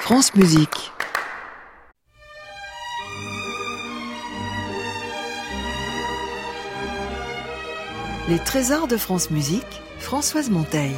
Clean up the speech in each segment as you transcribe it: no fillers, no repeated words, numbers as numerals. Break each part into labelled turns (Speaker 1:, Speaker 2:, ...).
Speaker 1: France Musique. Les trésors de France Musique, Françoise Monteil.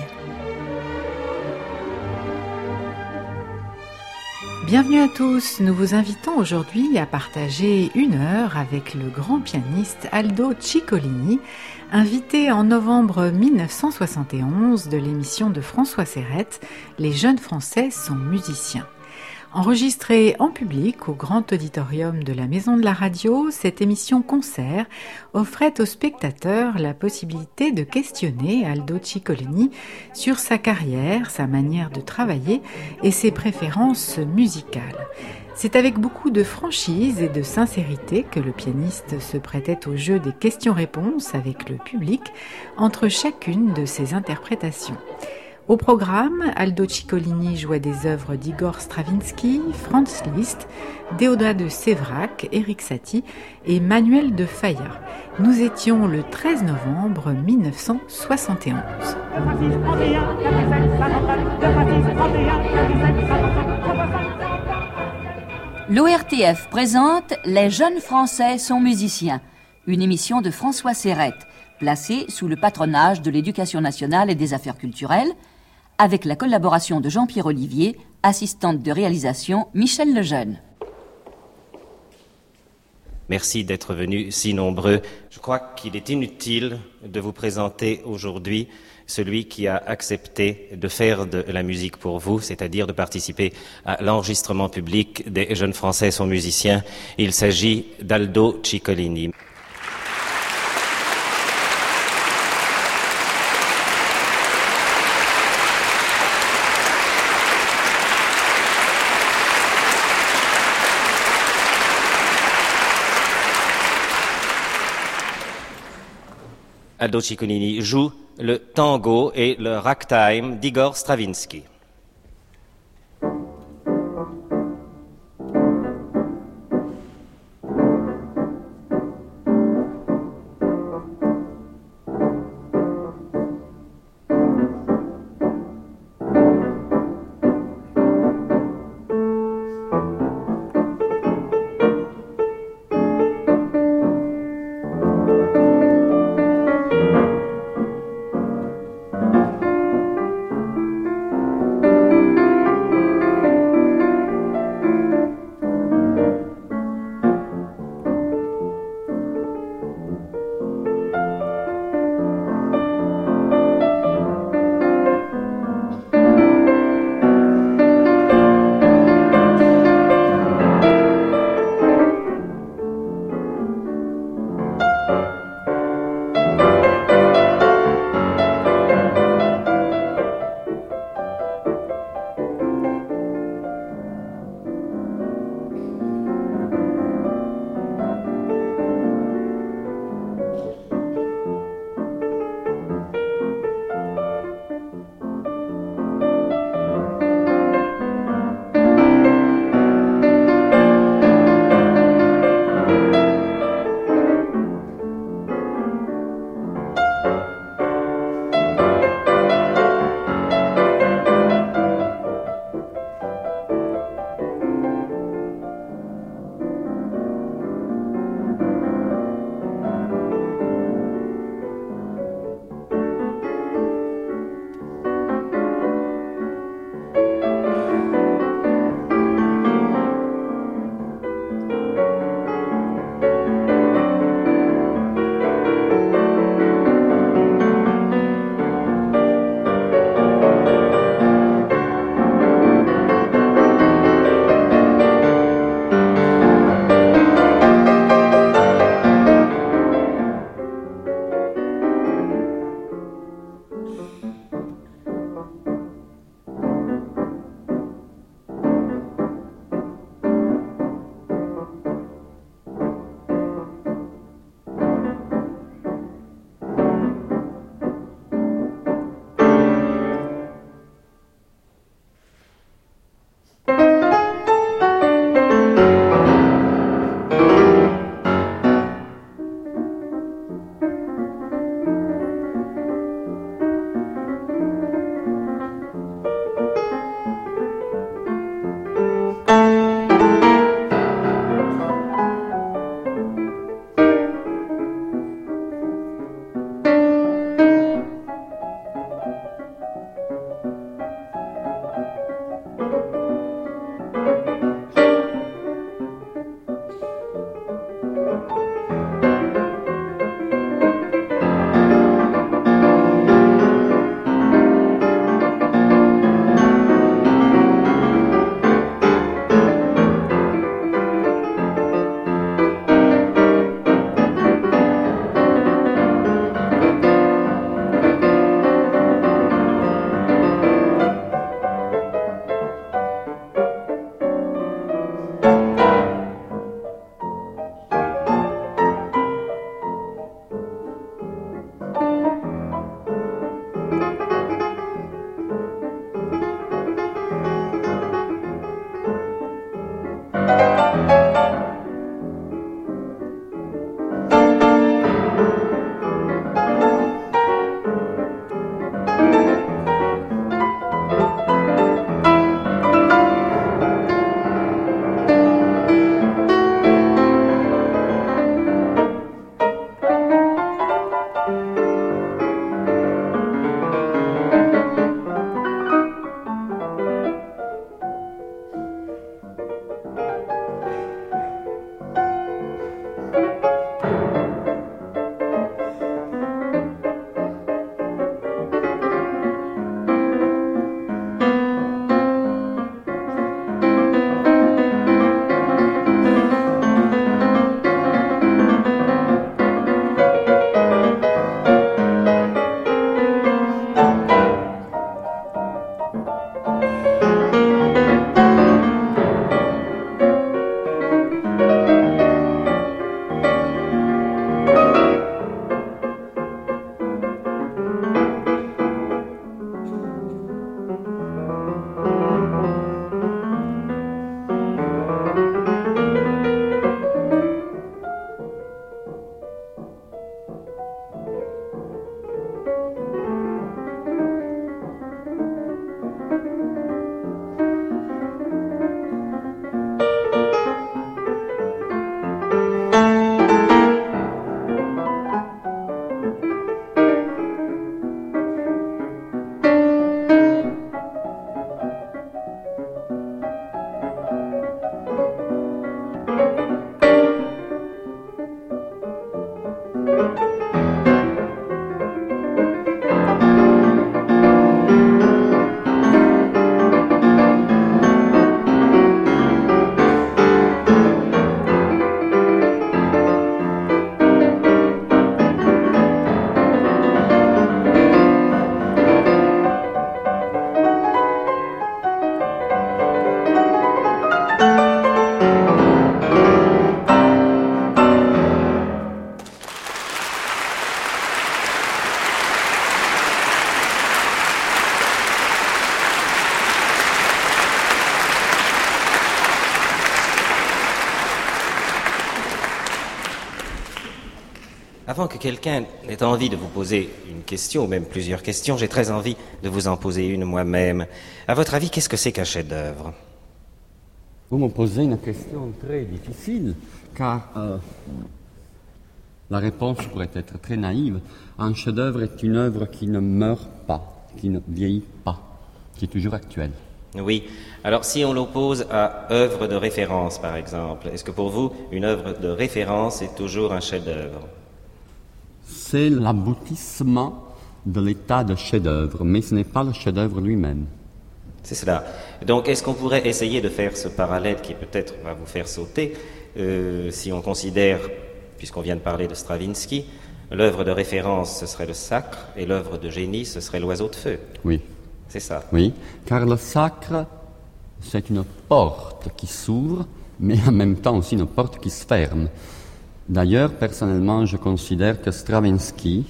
Speaker 2: Bienvenue à tous, nous vous invitons aujourd'hui à partager une heure avec le grand pianiste Aldo Ciccolini, invité en novembre 1971 de l'émission de François Serrette, Les jeunes Français sont musiciens. Enregistrée en public au grand auditorium de la Maison de la Radio, cette émission concert offrait aux spectateurs la possibilité de questionner Aldo Ciccolini sur sa carrière, sa manière de travailler et ses préférences musicales. C'est avec beaucoup de franchise et de sincérité que le pianiste se prêtait au jeu des questions-réponses avec le public entre chacune de ses interprétations. Au programme, Aldo Ciccolini jouait des œuvres d'Igor Stravinsky, Franz Liszt, Déodat de Séverac, Erik Satie et Manuel de Falla. Nous étions le 13 novembre 1971.
Speaker 3: L'ORTF présente Les jeunes Français sont musiciens, une émission de François Serrette, placée sous le patronage de l'Éducation nationale et des affaires culturelles, avec la collaboration de Jean-Pierre Olivier, assistante de réalisation Michel Lejeune.
Speaker 4: Merci d'être venus si nombreux. Je crois qu'il est inutile de vous présenter aujourd'hui celui qui a accepté de faire de la musique pour vous, c'est-à-dire de participer à l'enregistrement public des jeunes Français sont musiciens. Il s'agit d'Aldo Ciccolini. Aldo Ciccolini joue le tango et le ragtime d'Igor Stravinsky. Avant que quelqu'un ait envie de vous poser une question, ou même plusieurs questions, j'ai très envie de vous en poser une moi-même. À votre avis, qu'est-ce que c'est qu'un chef-d'œuvre?
Speaker 5: Vous me posez une question très difficile, car la réponse pourrait être très naïve. Un chef-d'œuvre est une œuvre qui ne meurt pas, qui ne vieillit pas, qui est toujours actuelle.
Speaker 4: Oui. Alors, si on l'oppose à œuvre de référence, par exemple, est-ce que pour vous, une œuvre de référence est toujours un chef-d'œuvre?
Speaker 5: C'est l'aboutissement de l'état de chef-d'œuvre, mais ce n'est pas le chef-d'œuvre lui-même.
Speaker 4: C'est cela. Donc, est-ce qu'on pourrait essayer de faire ce parallèle qui peut-être va vous faire sauter, si on considère, puisqu'on vient de parler de Stravinsky, l'œuvre de référence, ce serait le sacre, et l'œuvre de génie, ce serait l'oiseau de feu.
Speaker 5: Oui.
Speaker 4: C'est ça.
Speaker 5: Oui, car le sacre, c'est une porte qui s'ouvre, mais en même temps aussi une porte qui se ferme. D'ailleurs, personnellement, je considère que Stravinsky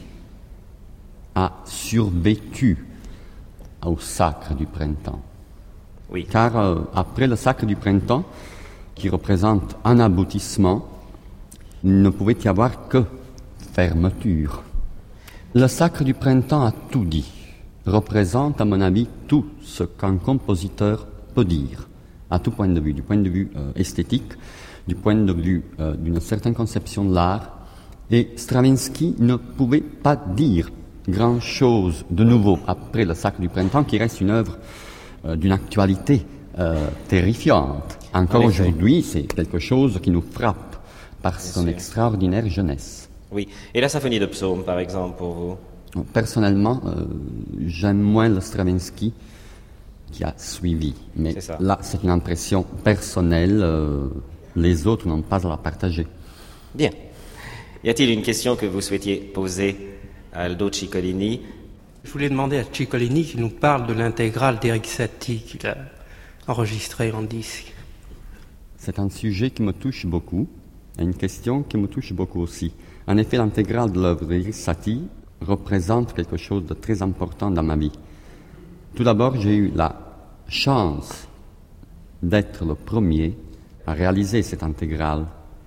Speaker 5: a survécu au sacre du printemps.
Speaker 4: Oui.
Speaker 5: Car après le sacre du printemps, qui représente un aboutissement, il ne pouvait y avoir que fermeture. Le sacre du printemps a tout dit, représente à mon avis tout ce qu'un compositeur peut dire, à tout point de vue, du point de vue esthétique, du point de vue d'une certaine conception de l'art. Et Stravinsky ne pouvait pas dire grand-chose de nouveau après le sacre du printemps, qui reste une œuvre d'une actualité terrifiante. Encore aujourd'hui, c'est quelque chose qui nous frappe par son extraordinaire jeunesse.
Speaker 4: Oui. Et la symphonie de Psaume, par exemple, pour vous?
Speaker 5: Personnellement, j'aime moins le Stravinsky qui a suivi. Mais là, c'est une impression personnelle. Les autres n'ont pas à la partager.
Speaker 4: Bien. Y a-t-il une question que vous souhaitiez poser à Aldo Ciccolini?
Speaker 6: Je voulais demander à Ciccolini qu'il nous parle de l'intégrale d'Eric Satie qu'il a enregistrée en disque.
Speaker 5: C'est un sujet qui me touche beaucoup, et une question qui me touche beaucoup aussi. En effet, l'intégrale de l'œuvre d'Eric Satie représente quelque chose de très important dans ma vie. Tout d'abord, j'ai eu la chance d'être le premier à réaliser cette intégrale.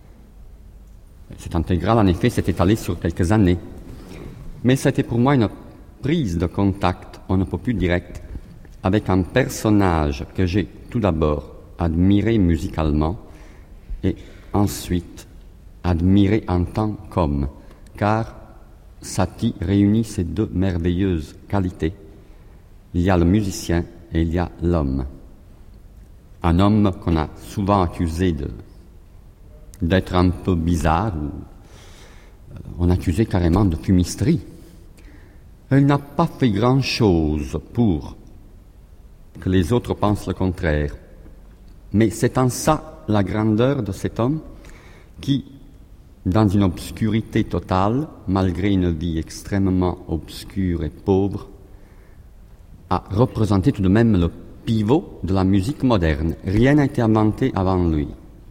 Speaker 5: Cette intégrale, en effet, s'est étalée sur quelques années. Mais c'était pour moi une prise de contact, on ne peut plus direct, avec un personnage que j'ai tout d'abord admiré musicalement et ensuite admiré en tant qu'homme, car Satie réunit ces deux merveilleuses qualités. Il y a le musicien et il y a l'homme. Un homme qu'on a souvent accusé d'être un peu bizarre, ou on accusait carrément de fumisterie. Il n'a pas fait grand-chose pour que les autres pensent le contraire. Mais c'est en ça la grandeur de cet homme qui, dans une obscurité totale, malgré une vie extrêmement obscure et pauvre, a représenté tout de même le pivot de la musique moderne. Rien n'a été inventé avant lui.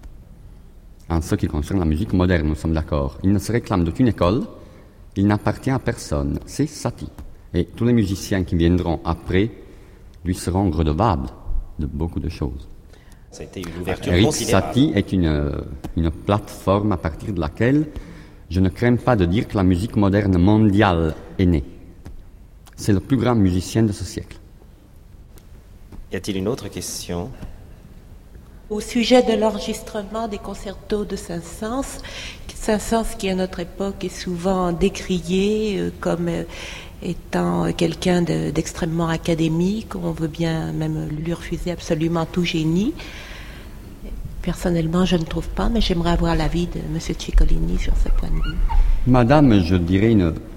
Speaker 5: En ce qui concerne la musique moderne, nous sommes d'accord. Il ne se réclame d'aucune école, il n'appartient à personne. C'est Satie. Et tous les musiciens qui viendront après lui seront redevables de beaucoup de choses.
Speaker 4: Ça a été une ouverture
Speaker 5: Eric
Speaker 4: considérable.
Speaker 5: Satie est une plateforme à partir de laquelle je ne crains pas de dire que la musique moderne mondiale est née. C'est le plus grand musicien de ce siècle.
Speaker 4: Y a-t-il une autre question?
Speaker 7: Au sujet de l'enregistrement des concertos de Saint-Saëns, Saint-Saëns qui à notre époque est souvent décrié comme étant quelqu'un d'extrêmement académique, on veut bien même lui refuser absolument tout génie. Personnellement, je ne trouve pas, mais j'aimerais avoir l'avis de M. Ciccolini sur ce point de vue.
Speaker 5: Madame, je dirais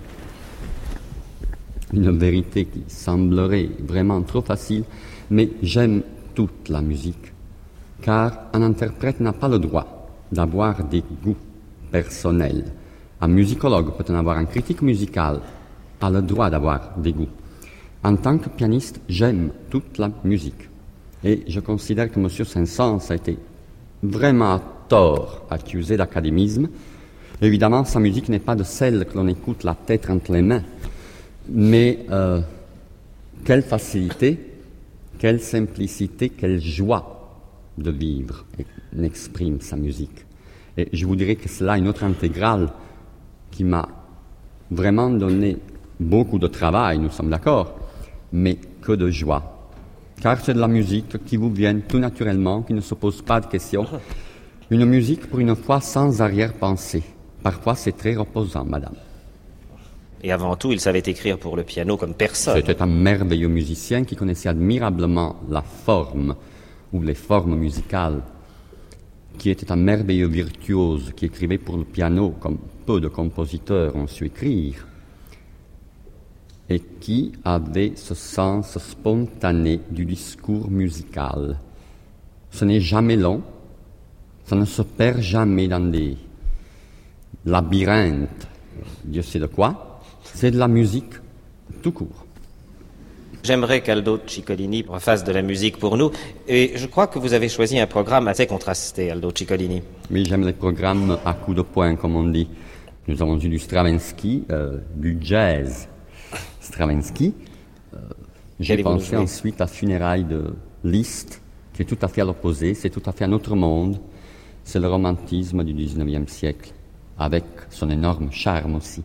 Speaker 5: une vérité qui semblerait vraiment trop facile, mais j'aime toute la musique, car un interprète n'a pas le droit d'avoir des goûts personnels. Un musicologue peut en avoir, un critique musical a le droit d'avoir des goûts. En tant que pianiste, j'aime toute la musique. Et je considère que M. Saint-Saëns a été vraiment à tort accusé d'académisme. Évidemment, sa musique n'est pas de celle que l'on écoute la tête entre les mains. Mais quelle facilité, quelle simplicité, quelle joie de vivre n'exprime sa musique. Et je vous dirais que c'est là une autre intégrale qui m'a vraiment donné beaucoup de travail, nous sommes d'accord, mais que de joie. Car c'est de la musique qui vous vient tout naturellement, qui ne se pose pas de questions. Une musique, pour une fois, sans arrière-pensée. Parfois, c'est très reposant, madame.
Speaker 4: Et avant tout, il savait écrire pour le piano comme personne.
Speaker 5: C'était un merveilleux musicien qui connaissait admirablement la forme, ou les formes musicales, qui était un merveilleux virtuose, qui écrivait pour le piano comme peu de compositeurs ont su écrire, et qui avait ce sens spontané du discours musical. Ce n'est jamais long, ça ne se perd jamais dans des labyrinthes, Dieu sait de quoi, c'est de la musique tout court.
Speaker 4: J'aimerais qu'Aldo Ciccolini refasse de la musique pour nous, et je crois que vous avez choisi un programme assez contrasté, Aldo Ciccolini.
Speaker 5: Oui, j'aime les programmes à coups de poing, comme on dit. Nous avons eu du Stravinsky, du jazz Stravinsky. J'ai pensé ensuite à Funérailles de Liszt, qui est tout à fait à l'opposé, c'est tout à fait un autre monde. C'est le romantisme du 19e siècle, avec son énorme charme aussi.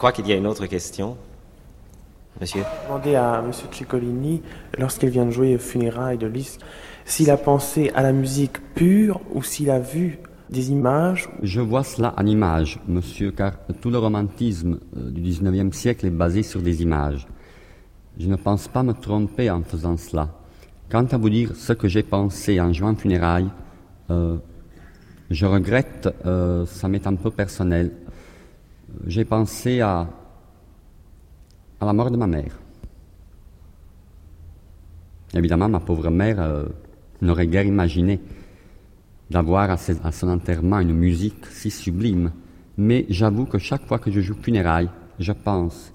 Speaker 4: crois qu'il y a une autre question. Monsieur?
Speaker 8: Demandez à M. Ciccolini, lorsqu'il vient de jouer aux funérailles de Liszt, s'il a pensé à la musique pure ou s'il a vu des images.
Speaker 5: Je vois cela en images, monsieur, car tout le romantisme du 19e siècle est basé sur des images. Je ne pense pas me tromper en faisant cela. Quant à vous dire ce que j'ai pensé en jouant funérailles, je regrette, ça m'est un peu personnel. J'ai pensé à la mort de ma mère. Évidemment, ma pauvre mère n'aurait guère imaginé d'avoir à son enterrement une musique si sublime. Mais j'avoue que chaque fois que je joue funérailles, je pense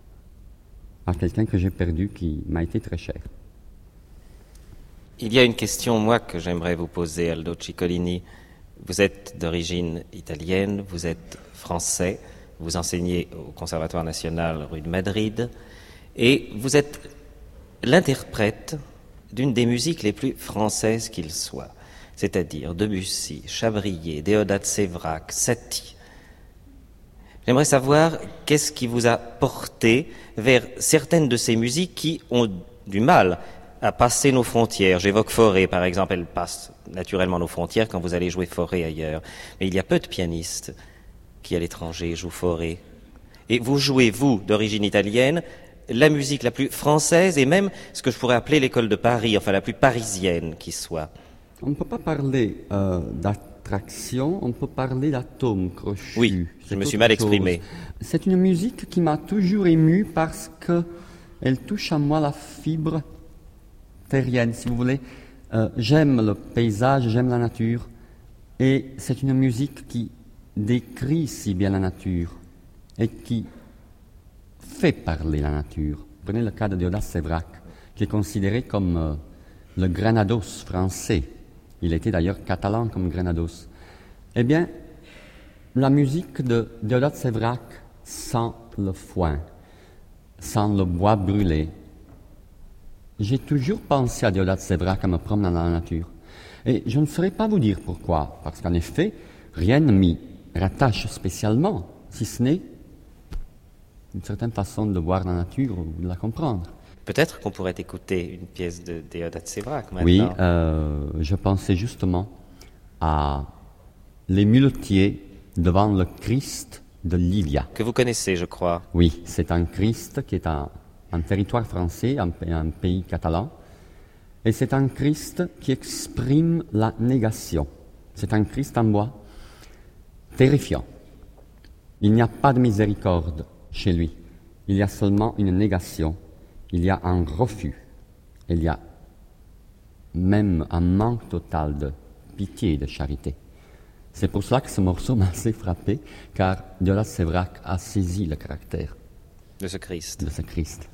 Speaker 5: à quelqu'un que j'ai perdu qui m'a été très cher.
Speaker 4: Il y a une question, moi, que j'aimerais vous poser, Aldo Ciccolini. Vous êtes d'origine italienne, vous êtes français, vous enseignez au Conservatoire national rue de Madrid, et vous êtes l'interprète d'une des musiques les plus françaises qu'il soit, c'est-à-dire Debussy, Chabrier, Déodat Séverac, Satie. J'aimerais savoir qu'est-ce qui vous a porté vers certaines de ces musiques qui ont du mal à passer nos frontières. J'évoque Fauré, par exemple, elle passe naturellement nos frontières quand vous allez jouer Fauré ailleurs. Mais il y a peu de pianistes qui, à l'étranger, jouent Fauré. Et vous jouez, vous, d'origine italienne, la musique la plus française et même ce que je pourrais appeler l'école de Paris, enfin la plus parisienne qui soit.
Speaker 5: On ne peut pas parler d'attraction, on peut parler d'atome crochu.
Speaker 4: Oui, je me suis mal exprimé.
Speaker 5: C'est une musique qui m'a toujours ému parce qu'elle touche à moi la fibre terrienne, si vous voulez. J'aime le paysage, j'aime la nature, et c'est une musique qui décrit si bien la nature et qui fait parler la nature. Prenez le cas de Déodat Séverac, qui est considéré comme le Granados français. Il était d'ailleurs catalan comme Granados. Eh bien, la musique de Déodat Séverac sent le foin, sent le bois brûlé. J'ai toujours pensé à Déodat Séverac en me promenant dans la nature. Et je ne saurais pas vous dire pourquoi, parce qu'en effet, rien ne m'y rattache spécialement, si ce n'est une certaine façon de voir la nature ou de la comprendre.
Speaker 4: Peut-être qu'on pourrait écouter une pièce de Déodat Séverac maintenant.
Speaker 5: Oui, je pensais justement à Les muletiers devant le Christ de Lilia.
Speaker 4: Que vous connaissez, je crois.
Speaker 5: Oui, c'est un Christ qui est un territoire français, un pays catalan. Et c'est un Christ qui exprime la négation. C'est un Christ en bois terrifiant. Il n'y a pas de miséricorde chez lui. Il y a seulement une négation. Il y a un refus. Il y a même un manque total de pitié et de charité. C'est pour cela que ce morceau m'a assez frappé, car Déodat Séverac a saisi le caractère
Speaker 4: de ce Christ.
Speaker 5: De ce Christ.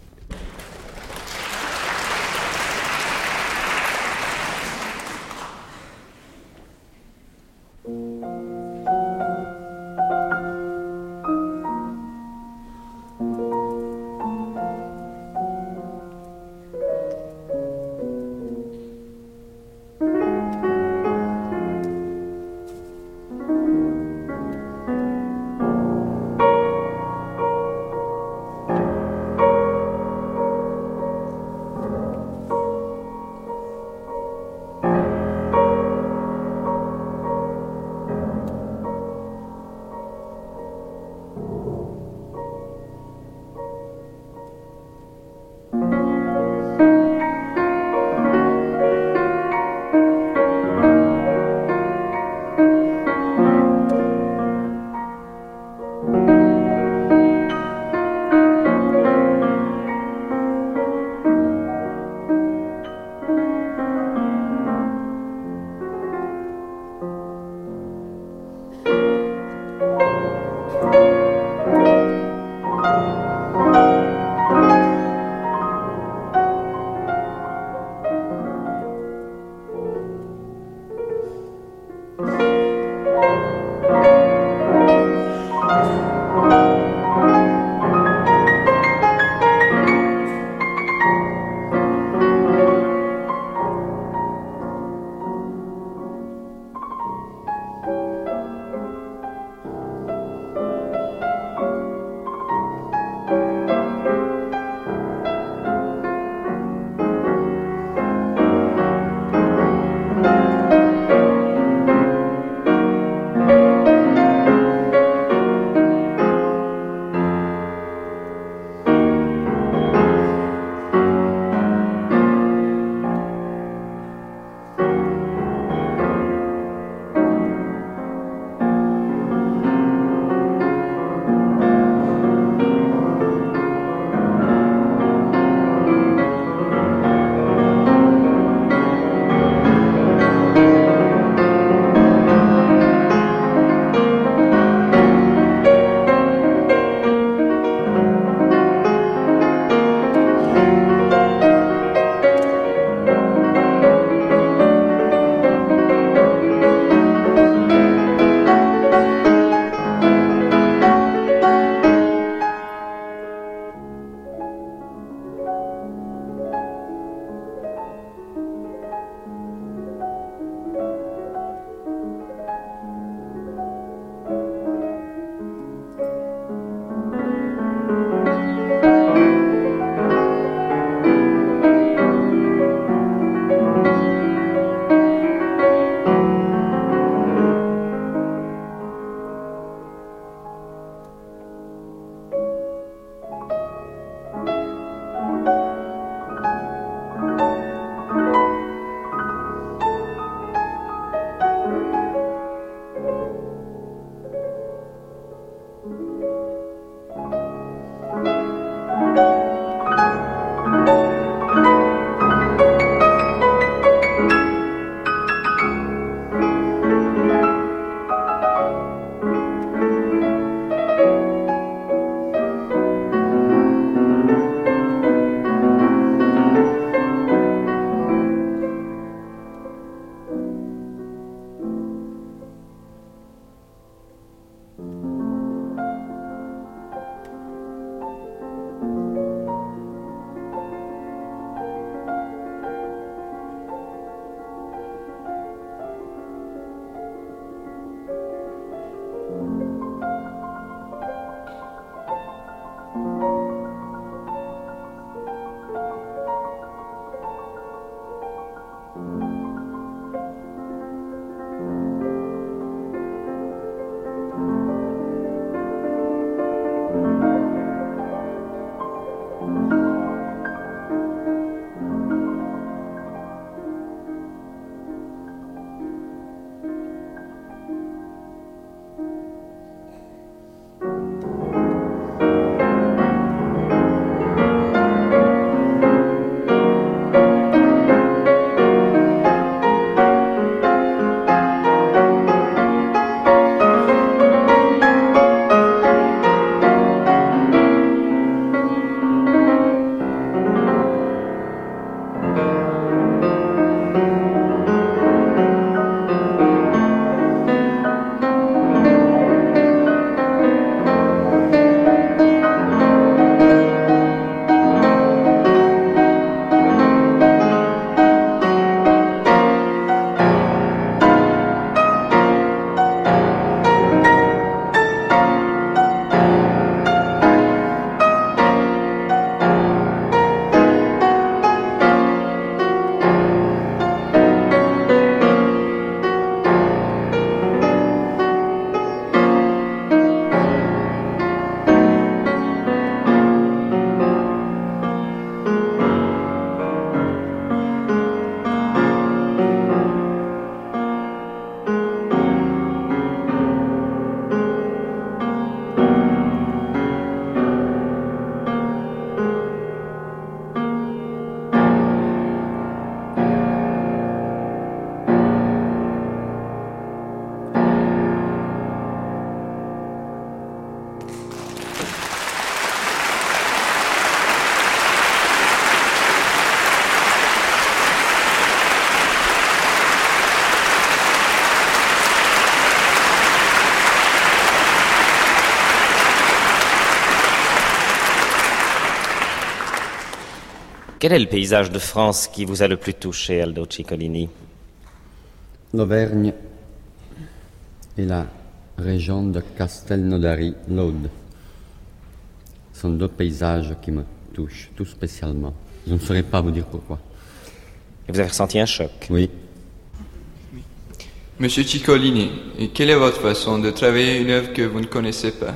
Speaker 4: Quel est le paysage de France qui vous a le plus touché, Aldo Ciccolini?
Speaker 5: L'Auvergne et la région de Castelnaudary, l'Aude, sont deux paysages qui me touchent tout spécialement. Je ne saurais pas vous dire pourquoi.
Speaker 4: Et vous avez ressenti un choc?
Speaker 5: Oui.
Speaker 9: Monsieur Ciccolini, quelle est votre façon de travailler une œuvre que vous ne connaissez pas?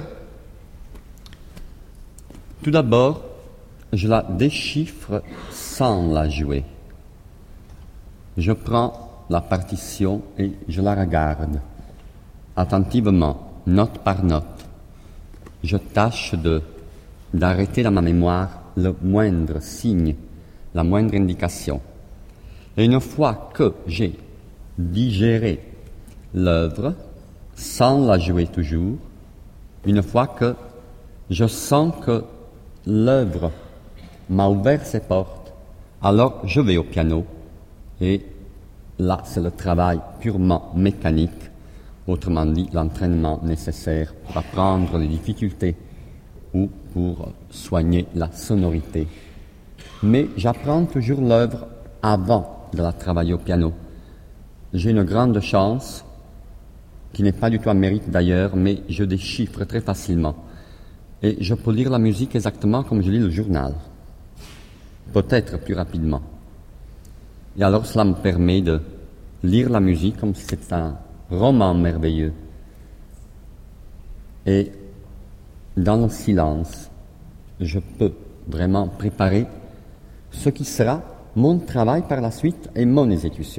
Speaker 5: Tout d'abord, je la déchiffre sans la jouer. Je prends la partition et je la regarde attentivement, note par note. Je tâche d'arrêter dans ma mémoire le moindre signe, la moindre indication. Et une fois que j'ai digéré l'œuvre, sans la jouer toujours, une fois que je sens que l'œuvre m'a ouvert ses portes, alors je vais au piano et là c'est le travail purement mécanique, autrement dit l'entraînement nécessaire pour apprendre les difficultés ou pour soigner la sonorité. Mais j'apprends toujours l'œuvre avant de la travailler au piano. J'ai une grande chance, qui n'est pas du tout un mérite d'ailleurs, mais je déchiffre très facilement. Et je peux lire la musique exactement comme je lis le journal. Peut-être plus rapidement. Et alors cela me permet de lire la musique comme si c'était un roman merveilleux. Et dans le silence, je peux vraiment préparer ce qui sera mon travail par la suite et mon exécution.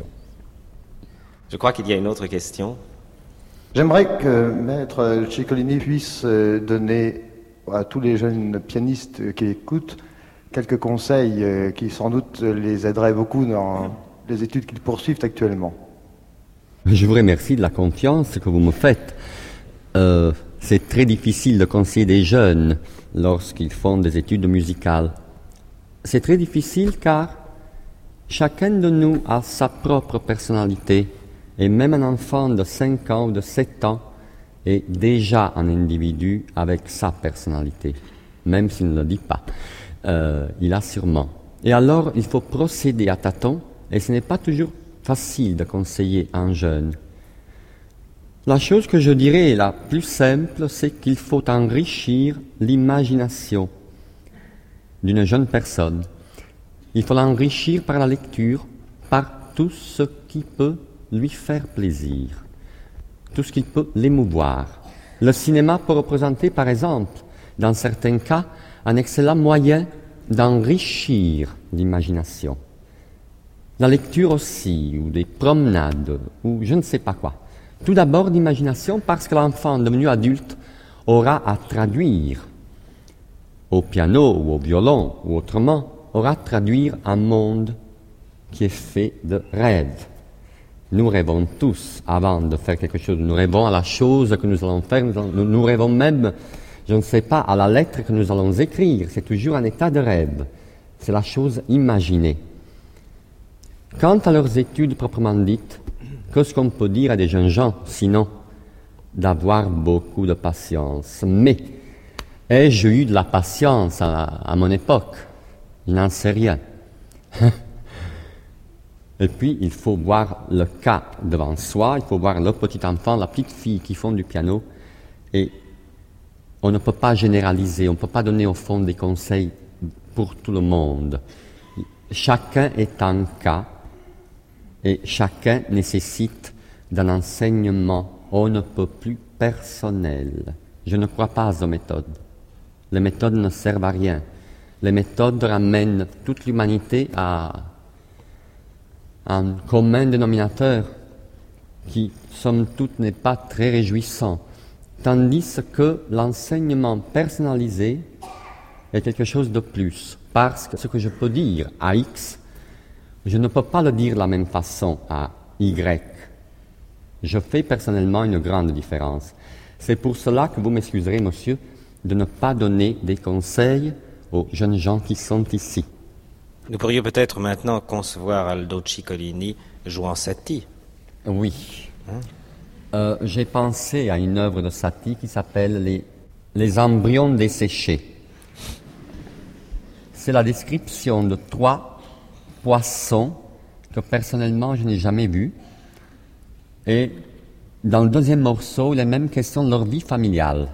Speaker 4: Je crois qu'il y a une autre question.
Speaker 10: J'aimerais que Maître Ciccolini puisse donner à tous les jeunes pianistes qui écoutent quelques conseils qui sans doute les aideraient beaucoup dans les études qu'ils poursuivent actuellement.
Speaker 5: Je vous remercie de la confiance que vous me faites. C'est très difficile de conseiller des jeunes lorsqu'ils font des études musicales. C'est très difficile car chacun de nous a sa propre personnalité et même un enfant de 5 ans ou de 7 ans est déjà un individu avec sa personnalité, même s'il ne le dit pas. Il a sûrement. Et alors, il faut procéder à tâtons et ce n'est pas toujours facile de conseiller un jeune. La chose que je dirais la plus simple, c'est qu'il faut enrichir l'imagination d'une jeune personne. Il faut l'enrichir par la lecture, par tout ce qui peut lui faire plaisir, tout ce qui peut l'émouvoir. Le cinéma peut représenter, par exemple, dans certains cas, un excellent moyen d'enrichir l'imagination. La lecture aussi, ou des promenades, ou je ne sais pas quoi. Tout d'abord l'imagination parce que l'enfant devenu adulte aura à traduire au piano ou au violon ou autrement, aura à traduire un monde qui est fait de rêves. Nous rêvons tous avant de faire quelque chose. Nous rêvons à la chose que nous allons faire. Nous rêvons même, je ne sais pas, à la lettre que nous allons écrire. C'est toujours un état de rêve. C'est la chose imaginée. Quant à leurs études proprement dites, qu'est-ce qu'on peut dire à des jeunes gens, sinon d'avoir beaucoup de patience? Mais ai-je eu de la patience à mon époque? Je n'en sais rien. Et puis, il faut voir le cas devant soi, il faut voir le petit enfant, la petite fille qui font du piano, et on ne peut pas généraliser, on ne peut pas donner au fond des conseils pour tout le monde. Chacun est un cas, et chacun nécessite d'un enseignement on ne peut plus personnel. Je ne crois pas aux méthodes. Les méthodes ne servent à rien. Les méthodes ramènent toute l'humanité à un commun dénominateur qui, somme toute, n'est pas très réjouissant. Tandis que l'enseignement personnalisé est quelque chose de plus. Parce que ce que je peux dire à X, je ne peux pas le dire de la même façon à Y. Je fais personnellement une grande différence. C'est pour cela que vous m'excuserez, monsieur, de ne pas donner des conseils aux jeunes gens qui sont ici.
Speaker 4: Nous pourrions peut-être maintenant concevoir Aldo Ciccolini jouant Satie.
Speaker 5: Oui. J'ai pensé à une œuvre de Satie qui s'appelle Les embryons desséchés. c'est la description de 3 poissons que personnellement je n'ai jamais vus. Et dans le deuxième morceau, il est même question de leur vie familiale.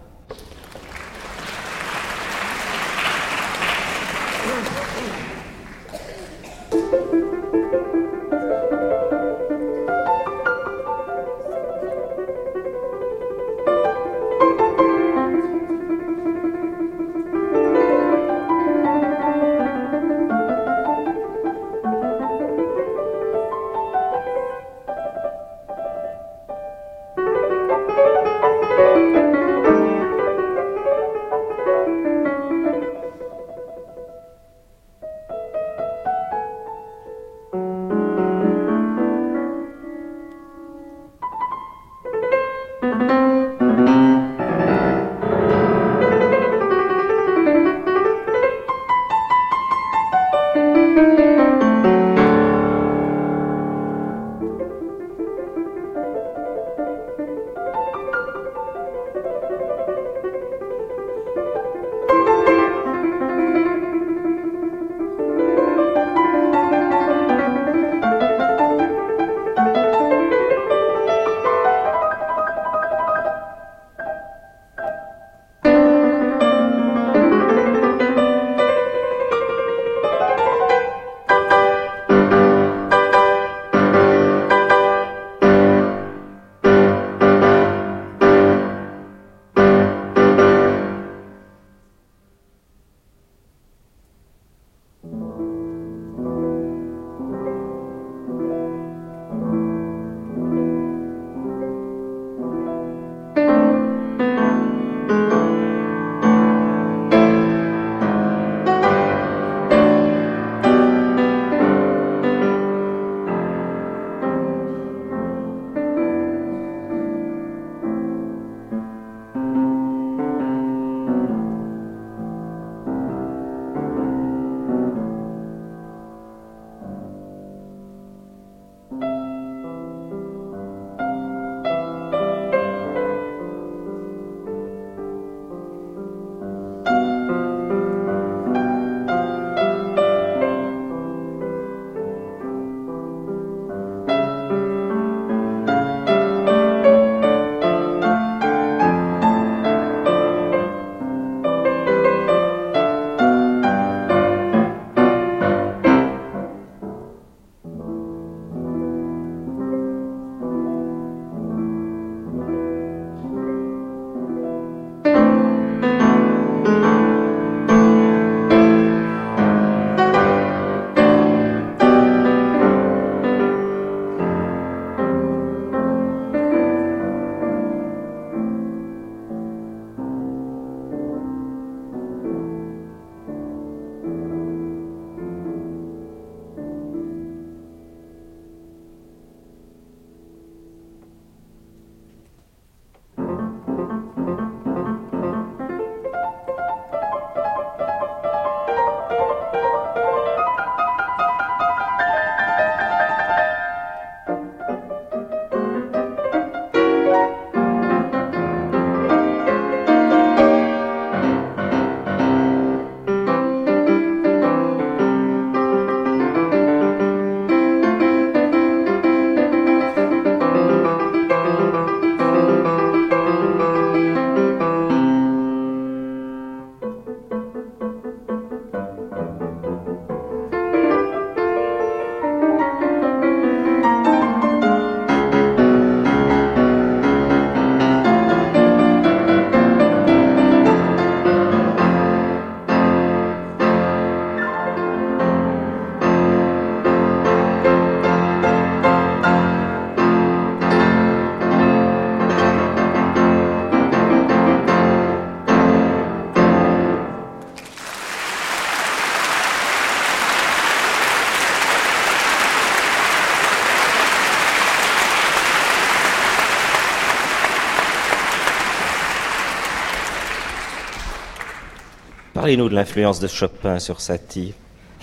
Speaker 4: Parlez-nous de l'influence de Chopin sur Satie.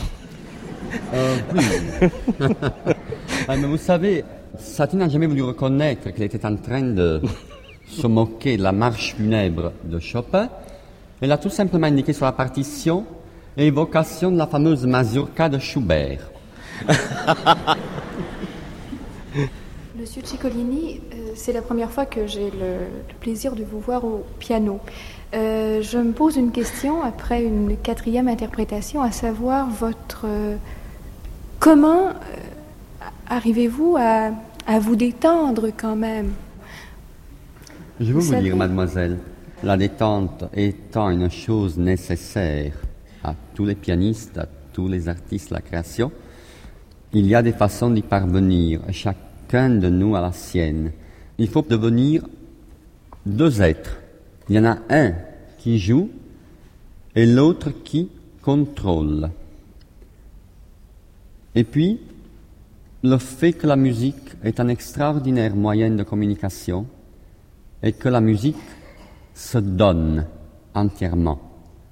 Speaker 5: Oui. Mais vous savez, Satie n'a jamais voulu reconnaître qu'elle était en train de se moquer de la marche funèbre de Chopin. Elle a tout simplement indiqué sur la partition évocation de la fameuse mazurka de Schubert.
Speaker 11: Monsieur Ciccolini, c'est la première fois que j'ai le plaisir de vous voir au piano. Je me pose une question après une 4e interprétation, à savoir comment arrivez-vous à vous détendre quand même?
Speaker 5: Je veux vous dire, mademoiselle, la détente étant une chose nécessaire à tous les pianistes, à tous les artistes de la création, il y a des façons d'y parvenir. Chacun de nous a la sienne. Il faut devenir 2 êtres. Il y en a un qui joue et l'autre qui contrôle. Et puis, le fait que la musique est un extraordinaire moyen de communication et que la musique se donne entièrement.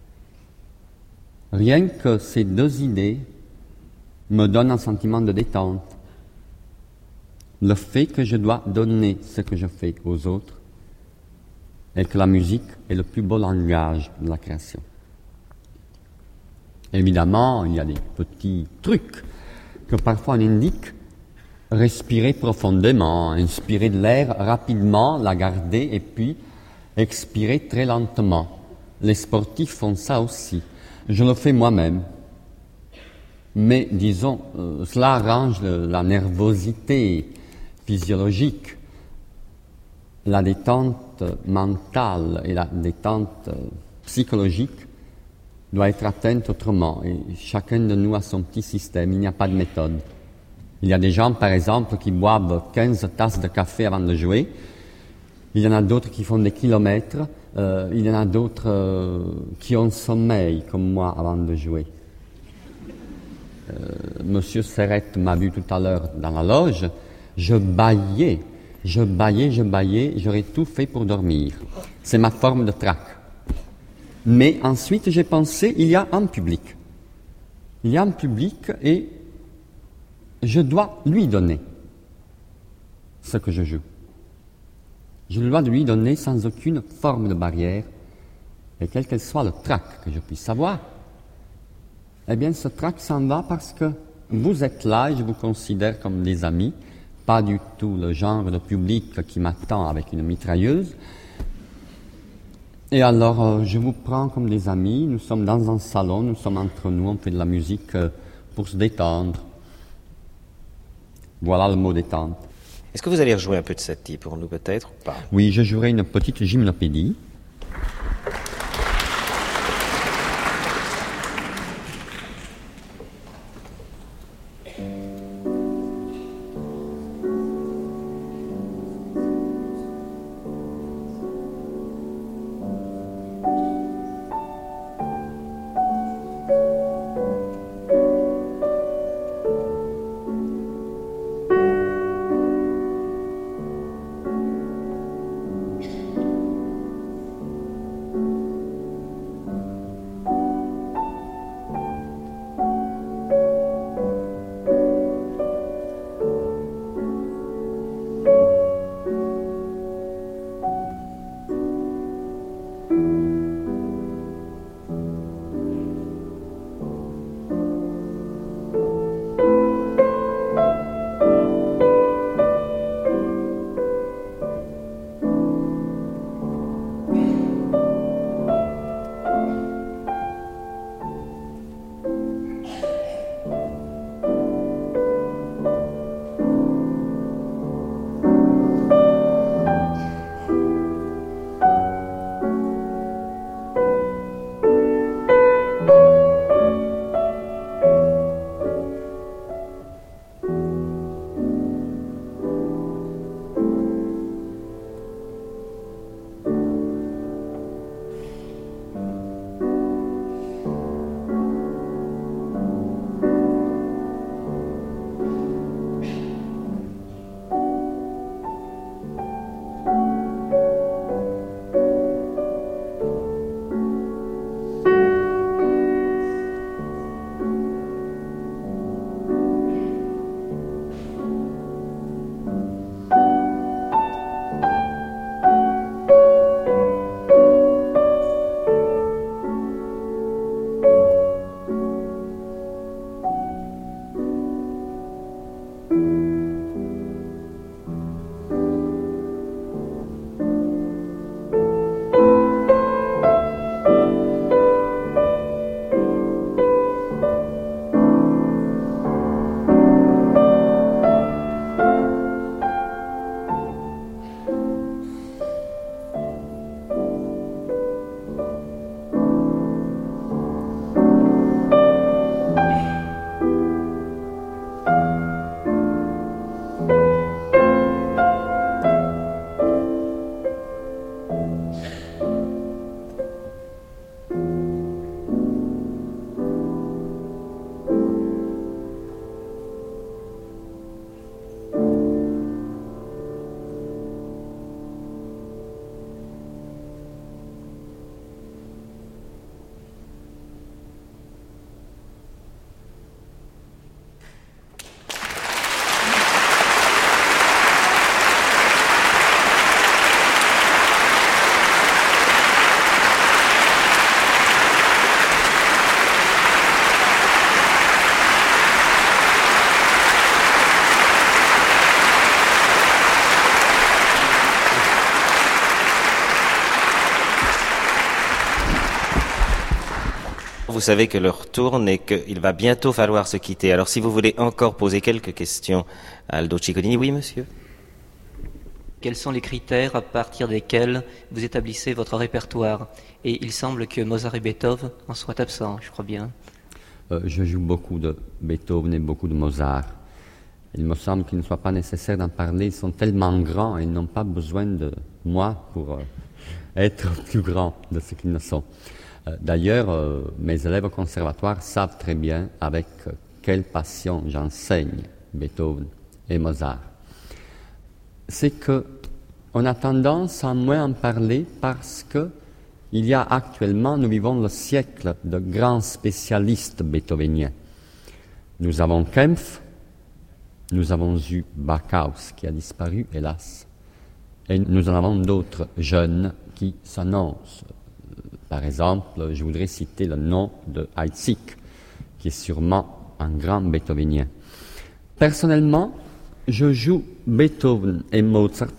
Speaker 5: Rien que ces 2 idées me donnent un sentiment de détente. Le fait que je dois donner ce que je fais aux autres et que la musique est le plus beau langage de la création. Évidemment, il y a des petits trucs que parfois on indique. Respirer profondément, inspirer de l'air rapidement, la garder et puis expirer très lentement. Les sportifs font ça aussi. Je le fais moi-même. Mais disons, cela arrange la nervosité physiologique. La détente mentale et la détente psychologique doit être atteinte autrement. Et chacun de nous a son petit système, il n'y a pas de méthode. Il y a des gens, par exemple, qui boivent 15 tasses de café avant de jouer. Il y en a d'autres qui font des kilomètres. Il y en a d'autres qui ont sommeil, comme moi, avant de jouer. Monsieur Serrette m'a vu tout à l'heure dans la loge. Je bâillais, j'aurais tout fait pour dormir. C'est ma forme de trac. Mais ensuite, j'ai pensé, il y a un public. Il y a un public et je dois lui donner ce que je joue. Je dois lui donner sans aucune forme de barrière, et quel qu'elle soit le trac que je puisse avoir, eh bien ce trac s'en va parce que vous êtes là et je vous considère comme des amis, pas du tout le genre de public qui m'attend avec une mitrailleuse. Et alors je vous prends comme des amis, nous sommes dans un salon, nous sommes entre nous, on fait de la musique pour se détendre. Voilà le mot détente.
Speaker 4: Est-ce que vous allez rejouer un peu de Satie pour nous peut-être ou pas?
Speaker 5: Oui, je jouerai une petite gymnopédie.
Speaker 4: vous savez que l'heure tourne et qu'il va bientôt falloir se quitter. Alors si vous voulez encore poser quelques questions à Aldo Ciccolini. Oui, monsieur?
Speaker 12: Quels sont les critères à partir desquels vous établissez votre répertoire? Et il semble que Mozart et Beethoven en soient absents, je crois bien.
Speaker 5: Je joue beaucoup de Beethoven et beaucoup de Mozart. Il me semble qu'il ne soit pas nécessaire d'en parler. Ils sont tellement grands et ils n'ont pas besoin de moi pour être plus grands de ce qu'ils ne sont. D'ailleurs, mes élèves au conservatoire savent très bien avec quelle passion j'enseigne Beethoven et Mozart. C'est qu'on a tendance à moins en parler parce que il y a actuellement, nous vivons le siècle de grands spécialistes beethoveniens. Nous avons Kempf, nous avons eu Backhaus qui a disparu, hélas, et nous en avons d'autres jeunes qui s'annoncent. Par exemple, je voudrais citer le nom de Heidsieck, qui est sûrement un grand beethovenien. Personnellement, je joue Beethoven et Mozart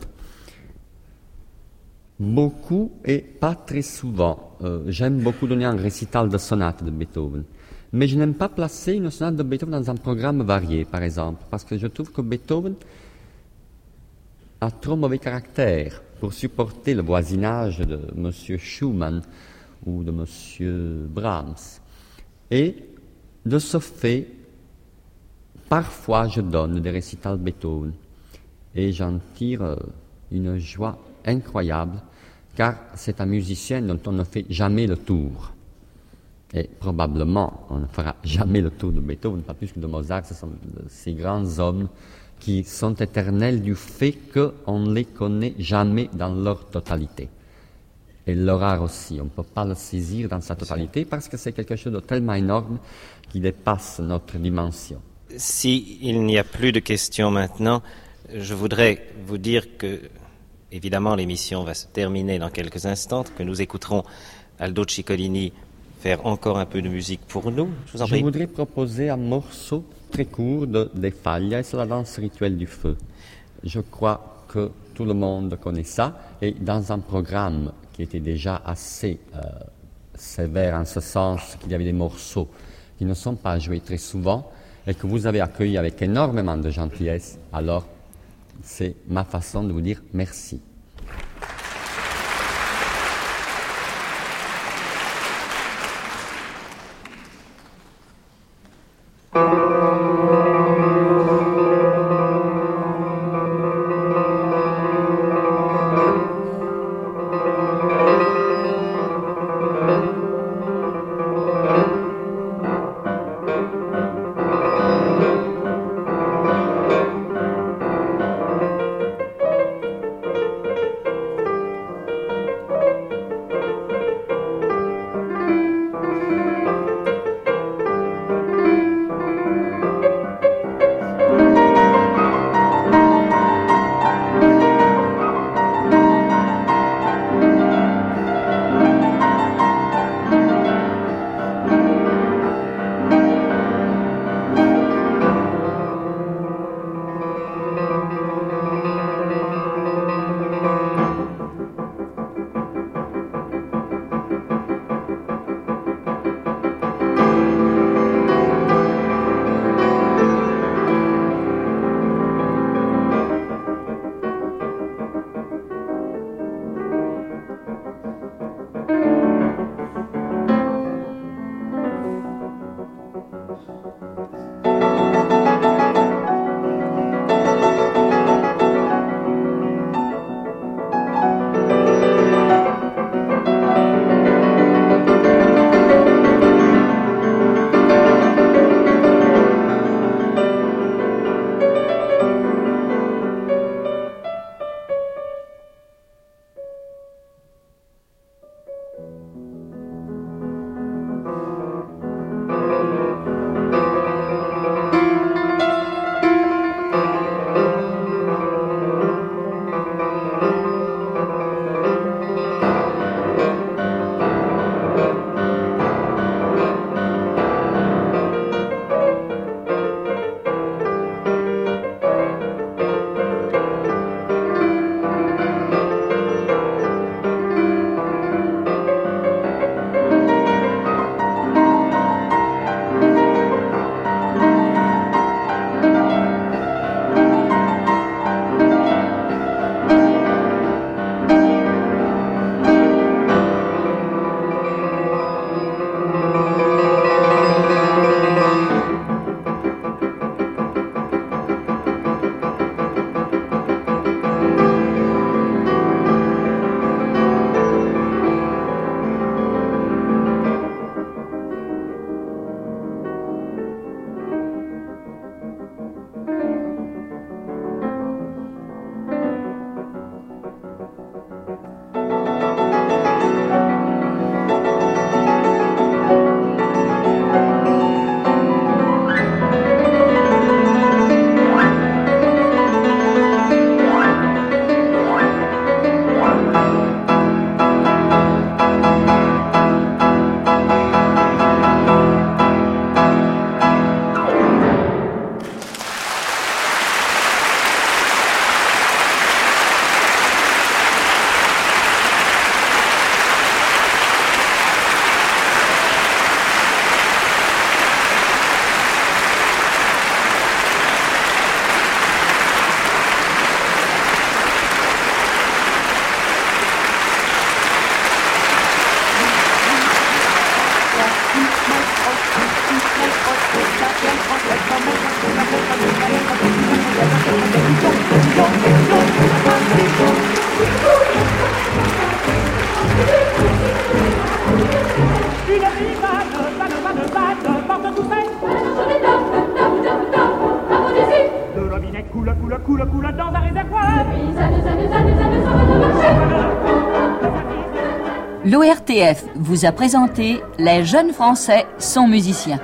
Speaker 5: beaucoup et pas très souvent. J'aime beaucoup donner un récital de sonate de Beethoven. Mais je n'aime pas placer une sonate de Beethoven dans un programme varié, par exemple, parce que je trouve que Beethoven a trop mauvais caractère pour supporter le voisinage de M. Schumann ou de M. Brahms. Et de ce fait, parfois je donne des récitals Beethoven et j'en tire une joie incroyable, car c'est un musicien dont on ne fait jamais le tour. Et probablement, on ne fera jamais le tour de Beethoven, pas plus que de Mozart. Ce sont ces grands hommes qui sont éternels du fait qu'on ne les connaît jamais dans leur totalité. Et leur art aussi, on ne peut pas le saisir dans sa totalité parce que c'est quelque chose de tellement énorme qui dépasse notre dimension.
Speaker 4: S'il n'y a plus de questions maintenant, je voudrais vous dire que, évidemment, l'émission va se terminer dans quelques instants, que nous écouterons Aldo Ciccolini faire encore un peu de musique pour nous. Je vous en prie.
Speaker 5: Je voudrais proposer un morceau très court de Faglia, et c'est la danse rituelle du feu. Je crois que tout le monde connaît ça, et dans un programme qui était déjà assez sévère en ce sens qu'il y avait des morceaux qui ne sont pas joués très souvent, et que vous avez accueilli avec énormément de gentillesse, alors c'est ma façon de vous dire merci.
Speaker 13: coule dans un réservoir.
Speaker 3: L'ORTF vous a présenté Les jeunes Français sont musiciens.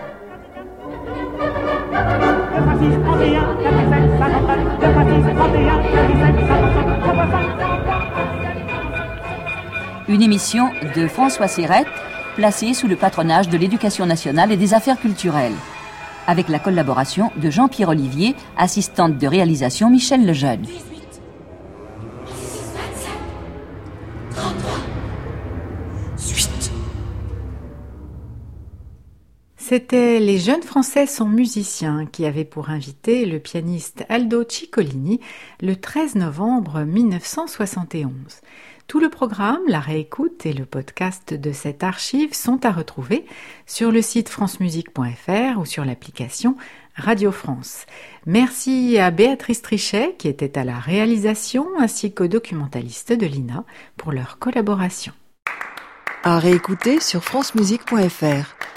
Speaker 3: Une émission de François Sérette, placée sous le patronage de l'Éducation nationale et des affaires culturelles, avec la collaboration de Jean-Pierre Olivier, assistante de réalisation Michel Lejeune.
Speaker 13: 18, 27, 33, 8.
Speaker 2: C'était Les jeunes Français sont musiciens qui avaient pour invité le pianiste Aldo Ciccolini le 13 novembre 1971. Tout le programme, la réécoute et le podcast de cette archive sont à retrouver sur le site francemusique.fr ou sur l'application Radio France. Merci à Béatrice Trichet qui était à la réalisation ainsi qu'aux documentalistes de l'INA pour leur collaboration.
Speaker 1: À réécouter sur francemusique.fr.